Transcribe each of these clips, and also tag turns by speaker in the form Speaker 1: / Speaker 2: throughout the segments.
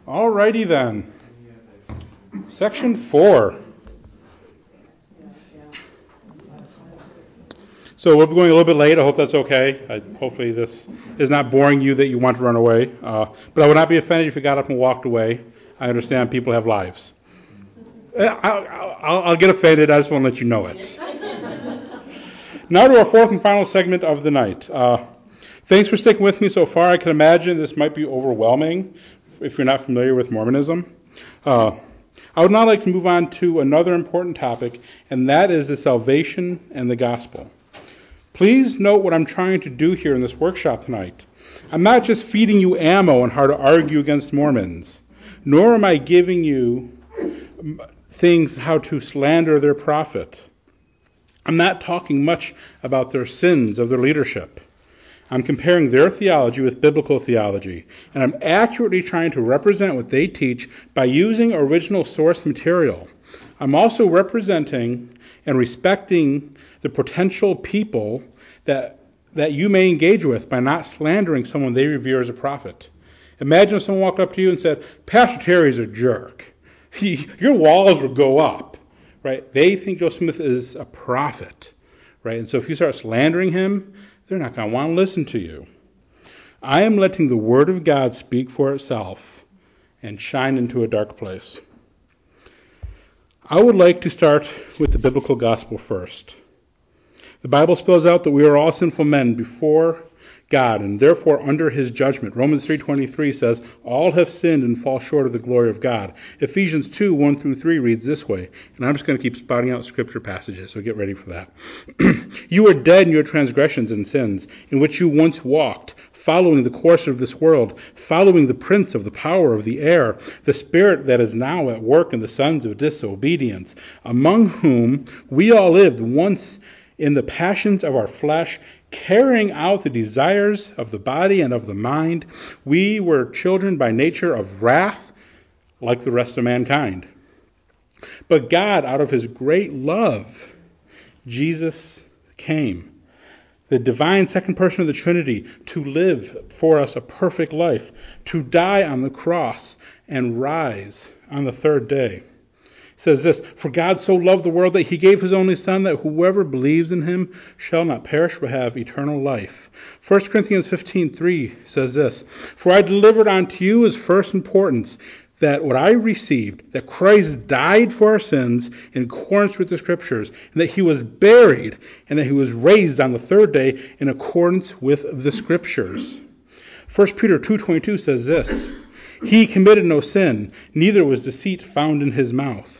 Speaker 1: Alrighty then. Section 4. So we're going a little bit late. I hope that's okay. Hopefully this is not boring you that you want to run away. But I would not be offended if you got up and walked away. I understand people have lives. I'll get offended. I just want to let you know it. Now to our fourth and final segment of the night. Thanks for sticking with me so far. I can imagine this might be overwhelming if you're not familiar with Mormonism. I would now like to move on to another important topic, and that is the salvation and the gospel. Please note what I'm trying to do here in this workshop tonight. I'm not just feeding you ammo on how to argue against Mormons, nor am I giving you things how to slander their prophet. I'm not talking much about their sins of their leadership. I'm comparing their theology with biblical theology, and I'm accurately trying to represent what they teach by using original source material. I'm also representing and respecting the potential people that you may engage with by not slandering someone they revere as a prophet. Imagine if someone walked up to you and said, Pastor Terry's a jerk. Your walls would go up, right? They think Joe Smith is a prophet, right? And so if you start slandering him, they're not going to want to listen to you. I am letting the Word of God speak for itself and shine into a dark place. I would like to start with the biblical gospel first. The Bible spells out that we are all sinful men before God and therefore under his judgment. Romans 3:23 says, all have sinned and fall short of the glory of God. Ephesians 2:1-3 reads this way, and I'm just going to keep spouting out scripture passages, so get ready for that. You were dead in your transgressions and sins, in which you once walked, following the course of this world, following the prince of the power of the air, the spirit that is now at work in the sons of disobedience, among whom we all lived once in the passions of our flesh, carrying out the desires of the body and of the mind. We were children by nature of wrath, like the rest of mankind. But God, out of his great love, Jesus came, the divine second person of the Trinity, to live for us a perfect life, to die on the cross and rise on the third day. It says this, for God so loved the world that he gave his only Son, that whoever believes in him shall not perish but have eternal life. 1 Corinthians 15:3 says this, for I delivered unto you as first importance that what I received, that Christ died for our sins in accordance with the Scriptures, and that he was buried, and that he was raised on the third day in accordance with the Scriptures. 1 Peter 2:22 says this, he committed no sin, neither was deceit found in his mouth.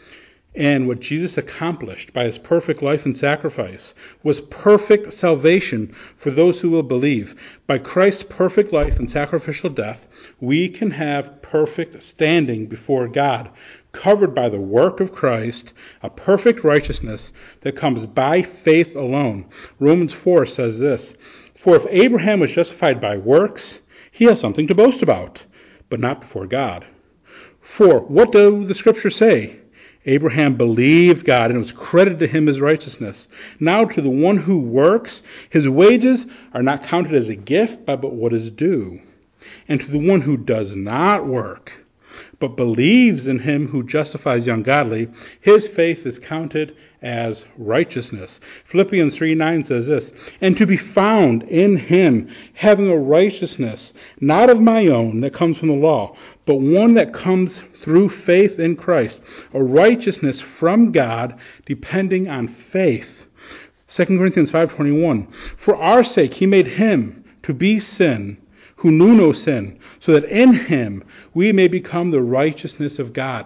Speaker 1: And what Jesus accomplished by his perfect life and sacrifice was perfect salvation for those who will believe. By Christ's perfect life and sacrificial death, we can have perfect standing before God, covered by the work of Christ, a perfect righteousness that comes by faith alone. Romans 4 says this, for if Abraham was justified by works, he has something to boast about, but not before God. For what do the Scriptures say? Abraham believed God, and it was credited to him as righteousness. Now to the one who works, his wages are not counted as a gift, but what is due. And to the one who does not work, but believes in him who justifies the ungodly, his faith is counted as righteousness. Philippians 3:9 says this, and to be found in him, having a righteousness, not of my own, that comes from the law, but one that comes through faith in Christ, a righteousness from God depending on faith. 2 Corinthians 5:21, for our sake he made him to be sin, who knew no sin, so that in him we may become the righteousness of God.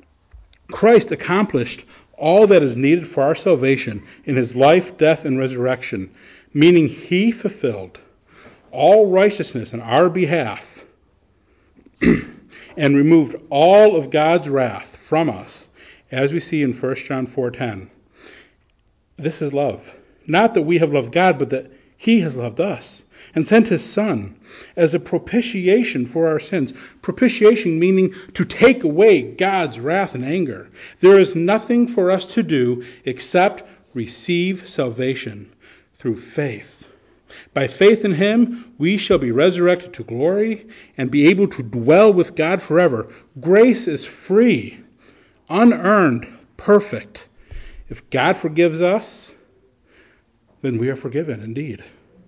Speaker 1: Christ accomplished all that is needed for our salvation in his life, death, and resurrection, meaning he fulfilled all righteousness on our behalf and removed all of God's wrath from us, as we see in 1 John 4:10. This is love. Not that we have loved God, but that he has loved us and sent his Son as a propitiation for our sins. Propitiation meaning to take away God's wrath and anger. There is nothing for us to do except receive salvation through faith. By faith in him, we shall be resurrected to glory and be able to dwell with God forever. Grace is free, unearned, perfect. If God forgives us, then we are forgiven indeed.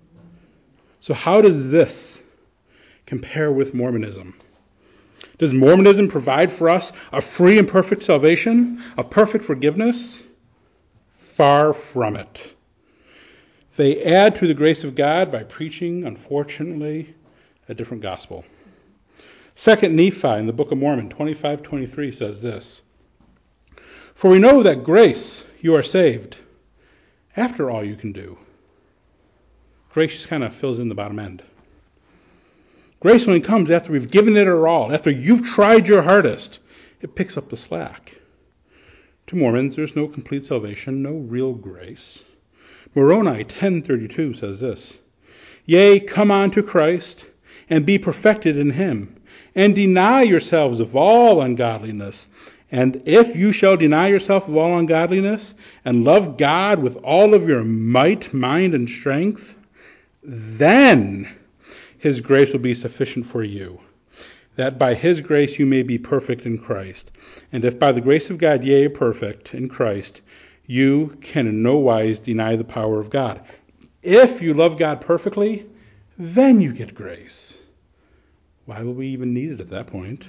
Speaker 1: So how does this compare with Mormonism? Does Mormonism provide for us a free and perfect salvation, a perfect forgiveness? Far from it. They add to the grace of God by preaching, unfortunately, a different gospel. 2 Nephi in the Book of Mormon 25:23 says this, "For we know that grace you are saved, after all you can do." Grace just kind of fills in the bottom end. Grace only comes after we've given it our all, after you've tried your hardest. It picks up the slack. To Mormons, there's no complete salvation, no real grace. Moroni 10:32 says this, "Yea, come unto Christ, and be perfected in him, and deny yourselves of all ungodliness. And if you shall deny yourself of all ungodliness, and love God with all of your might, mind, and strength, then his grace will be sufficient for you, that by his grace you may be perfect in Christ. And if by the grace of God ye are perfect in Christ, you can in no wise deny the power of God." If you love God perfectly, then you get grace. Why will we even need it at that point?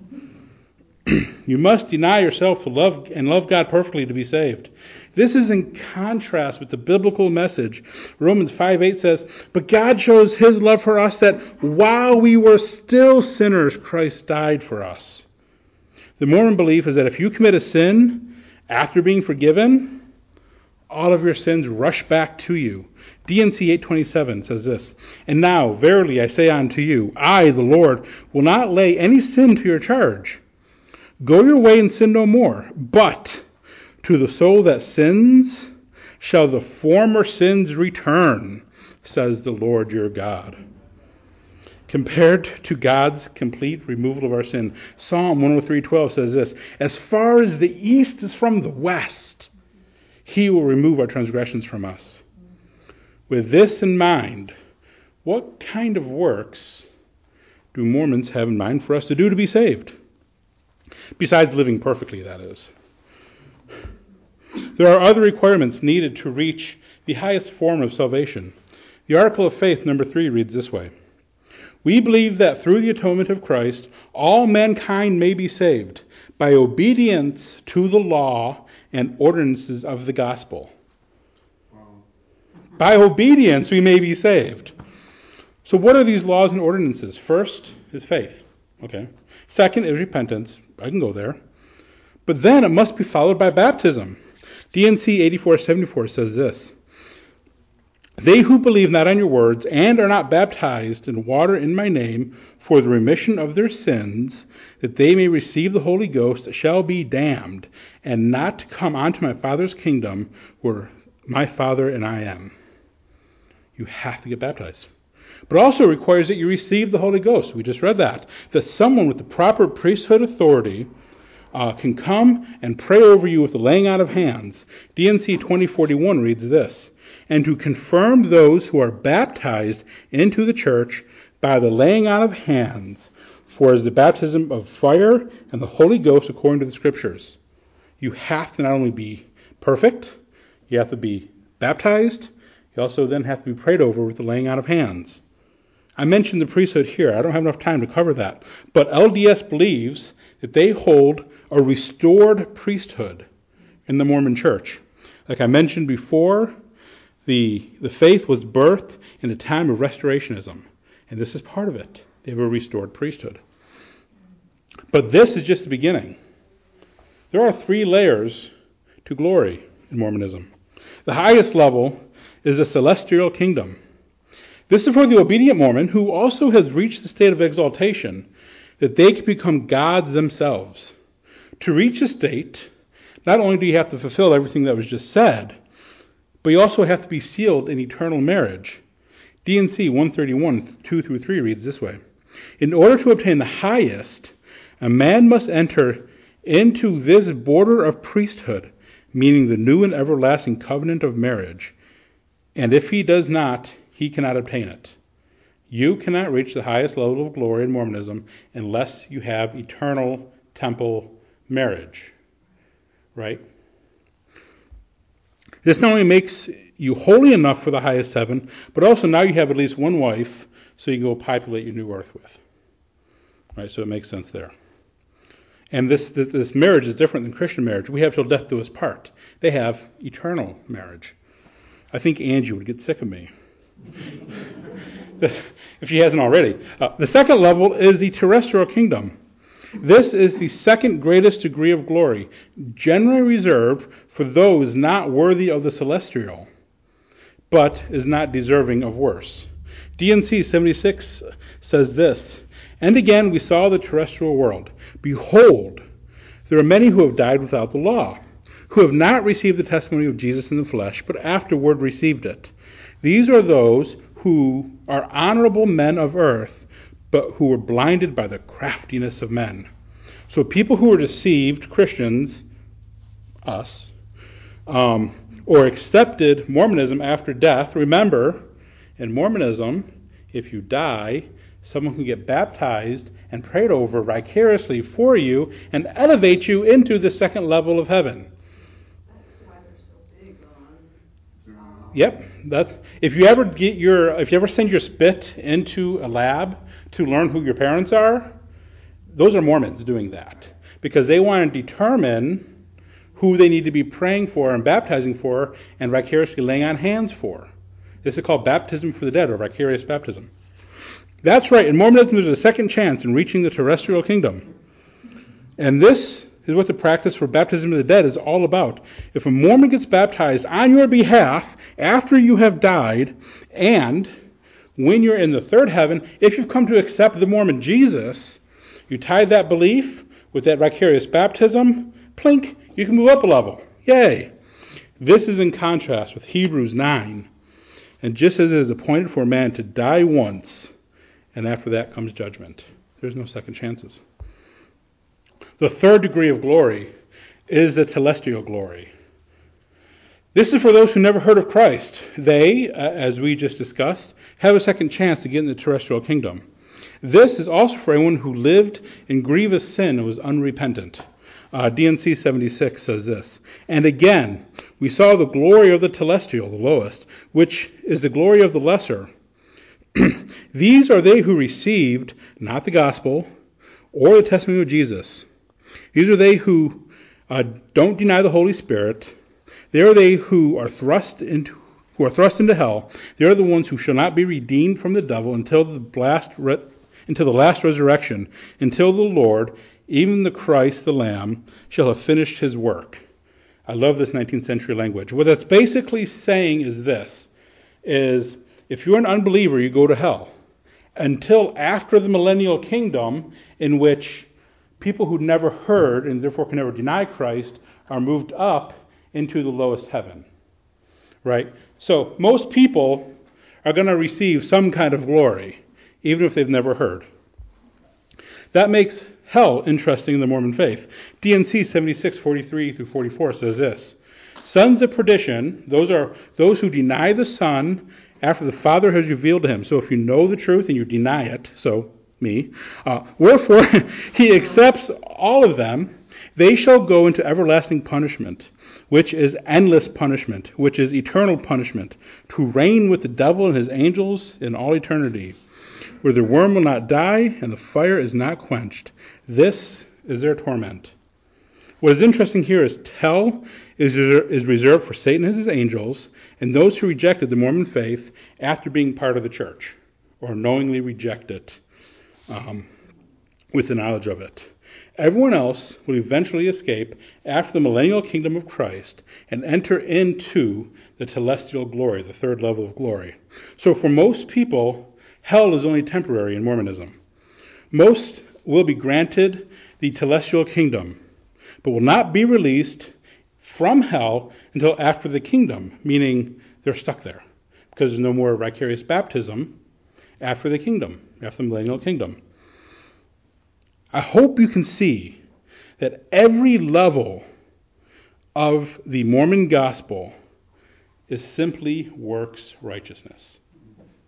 Speaker 1: You must deny yourself to love God perfectly to be saved. This is in contrast with the biblical message. Romans 5:8 says, "But God shows his love for us that while we were still sinners, Christ died for us." The Mormon belief is that if you commit a sin after being forgiven, all of your sins rush back to you. D&C 8:27 says this, "And now, verily I say unto you, I, the Lord, will not lay any sin to your charge. Go your way and sin no more. But to the soul that sins shall the former sins return, says the Lord your God." Compared to God's complete removal of our sin, Psalm 103:12 says this, "As far as the east is from the west, he will remove our transgressions from us." With this in mind, what kind of works do Mormons have in mind for us to do to be saved? Besides living perfectly, that is. There are other requirements needed to reach the highest form of salvation. The Article of Faith, number 3, reads this way, "We believe that through the atonement of Christ, all mankind may be saved by obedience to the law and ordinances of the gospel." Wow. By obedience we may be saved. So what are these laws and ordinances? First is faith. Okay. Second is repentance. I can go there. But then it must be followed by baptism. D&C 84:74 says this, "They who believe not on your words and are not baptized in water in my name for the remission of their sins, that they may receive the Holy Ghost, shall be damned, and not come unto my Father's kingdom, where my Father and I am." You have to get baptized. But it also requires that you receive the Holy Ghost. We just read that someone with the proper priesthood authority can come and pray over you with the laying out of hands. D&C 2041 reads this, "And to confirm those who are baptized into the church by the laying out of hands, for as the baptism of fire and the Holy Ghost according to the Scriptures." You have to not only be perfect, you have to be baptized, you also then have to be prayed over with the laying out of hands. I mentioned the priesthood here. I don't have enough time to cover that. But LDS believes that they hold a restored priesthood in the Mormon Church. Like I mentioned before, the faith was birthed in a time of restorationism. And this is part of it. They have a restored priesthood. But this is just the beginning. There are 3 layers to glory in Mormonism. The highest level is the celestial kingdom. This is for the obedient Mormon who also has reached the state of exaltation, that they can become gods themselves. To reach a state, not only do you have to fulfill everything that was just said, but you also have to be sealed in eternal marriage. D&C 131, 2-3 reads this way, "In order to obtain the highest, a man must enter into this border of priesthood, meaning the new and everlasting covenant of marriage. And if he does not, he he cannot obtain it. You cannot reach the highest level of glory in Mormonism unless you have eternal temple marriage. Right? This not only makes you holy enough for the highest heaven, but also now you have at least one wife, so you can go populate your new earth with. Right? So it makes sense there. And this marriage is different than Christian marriage. We have till death do us part. They have eternal marriage. I think Angie would get sick of me if she hasn't already. The second level is the terrestrial kingdom. This is the second greatest degree of glory, generally reserved for those not worthy of the celestial, but is not deserving of worse. D&C 76 says this, "And again we saw the terrestrial world. Behold, there are many who have died without the law, who have not received the testimony of Jesus in the flesh, but afterward received it. These are those who are honorable men of earth, but who were blinded by the craftiness of men." So people who were deceived, Christians, us, or accepted Mormonism after death, remember, in Mormonism, if you die, someone can get baptized and prayed over vicariously for you and elevate you into the second level of heaven.
Speaker 2: That's why they're so big on.
Speaker 1: Yep. If you ever send your spit into a lab to learn who your parents are, those are Mormons doing that because they want to determine who they need to be praying for and baptizing for and vicariously laying on hands for. This is called baptism for the dead or vicarious baptism. That's right. In Mormonism, there's a second chance in reaching the terrestrial kingdom. And this is what the practice for baptism of the dead is all about. If a Mormon gets baptized on your behalf after you have died, and when you're in the third heaven, if you've come to accept the Mormon Jesus, you tie that belief with that vicarious baptism, plink, you can move up a level. Yay! This is in contrast with Hebrews 9. And just as it is appointed for a man to die once, and after that comes judgment. There's no second chances. The third degree of glory is the telestial glory. This is for those who never heard of Christ. They, as we just discussed, have a second chance to get in the terrestrial kingdom. This is also for anyone who lived in grievous sin and was unrepentant. D&C 76 says this, "And again, we saw the glory of the telestial, the lowest, which is the glory of the lesser. These are they who received not the gospel or the testimony of Jesus. These are they who don't deny the Holy Spirit. They are they who are thrust into hell. They are the ones who shall not be redeemed from the devil until the last resurrection, until the Lord, even the Christ, the Lamb, shall have finished his work." I love this 19th century language. What that's basically saying is this, is if you're an unbeliever, you go to hell until after the millennial kingdom, in which people who never heard and therefore can never deny Christ are moved up into the lowest heaven. Right? So most people are going to receive some kind of glory, even if they've never heard. That makes hell interesting in the Mormon faith. D&C 76:43 through 44 says this, "Sons of perdition, those are those who deny the Son after the Father has revealed to him." So if you know the truth and you deny it, so me, wherefore he accepts all of them, they shall go into everlasting punishment, which is endless punishment, which is eternal punishment, to reign with the devil and his angels in all eternity, where the worm will not die and the fire is not quenched. This is their torment. What is interesting here is hell is reserved for Satan and his angels and those who rejected the Mormon faith after being part of the church or knowingly reject it with the knowledge of it. Everyone else will eventually escape after the millennial kingdom of Christ and enter into the telestial glory, the third level of glory. So for most people, hell is only temporary in Mormonism. Most will be granted the telestial kingdom, but will not be released from hell until after the kingdom, meaning they're stuck there, because there's no more vicarious baptism after the kingdom, after the millennial kingdom. I hope you can see that every level of the Mormon gospel is simply works righteousness.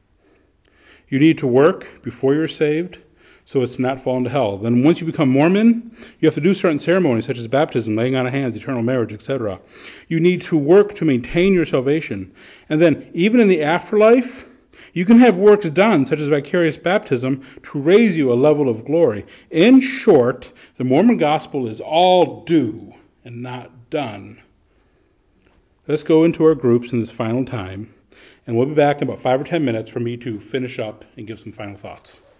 Speaker 1: You need to work before you're saved so as to not fall into hell. Then once you become Mormon, you have to do certain ceremonies such as baptism, laying on of hands, eternal marriage, etc. You need to work to maintain your salvation. And then even in the afterlife, you can have works done, such as vicarious baptism, to raise you a level of glory. In short, the Mormon gospel is all do and not done. Let's go into our groups in this final time, and we'll be back in about 5 or 10 minutes for me to finish up and give some final thoughts.